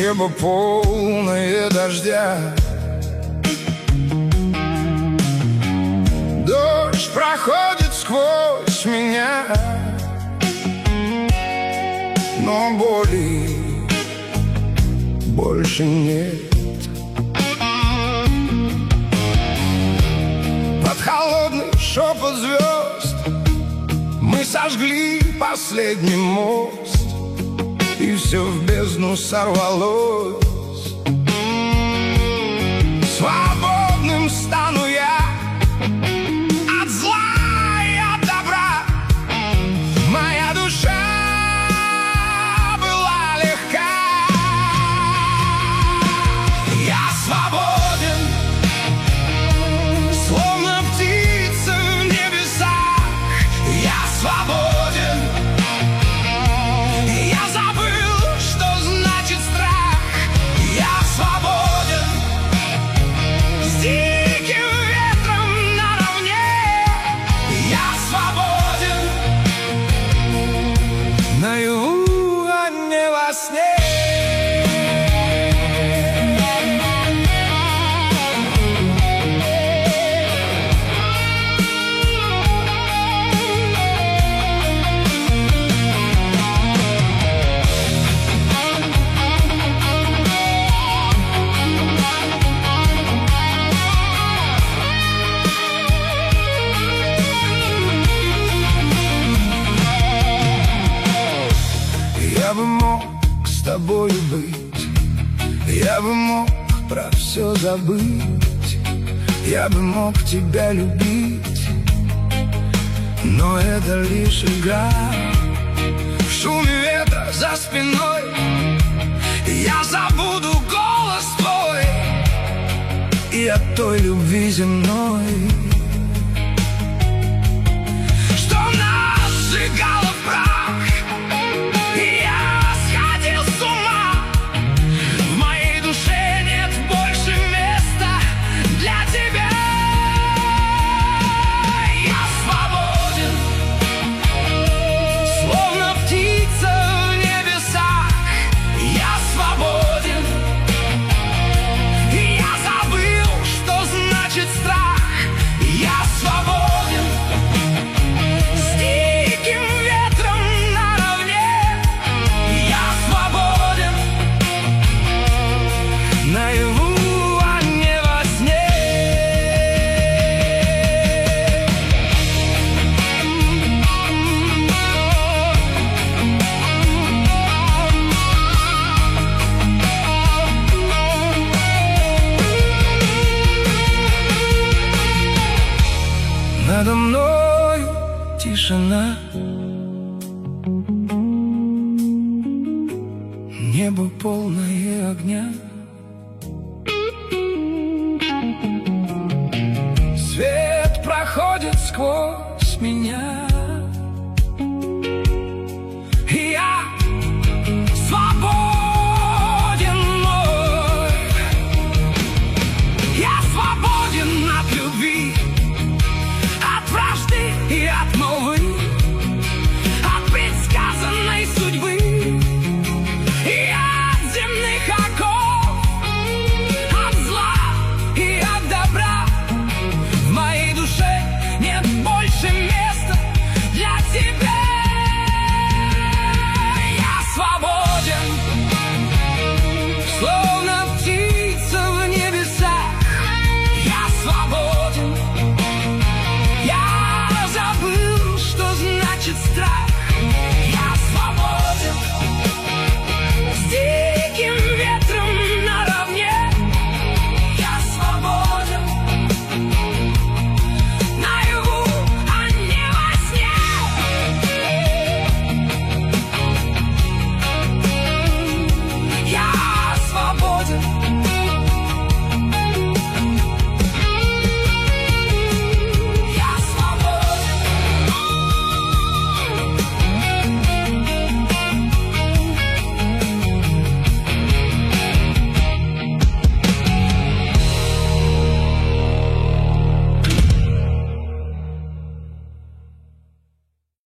Небо полное дождя, дождь проходит сквозь меня, но боли больше нет. Под холодный шепот звезд мы сожгли последний мост, и все в бездну сорвалось. Свободным стану я от зла и от добра. Моя душа была легка. Я свободен, словно птица в небесах. Я свободен. Я забыл, что значит страх. Я свободен. С диким ветром наравне. Я свободен. Наяву, а не во сне. Я бы мог с тобою быть, я бы мог про все забыть, я бы мог тебя любить, но это лишь игра. В шуме ветра за спиной я забуду голос твой и от той любви земной, что нас сжигало в прах. Надо мною тишина, небо полное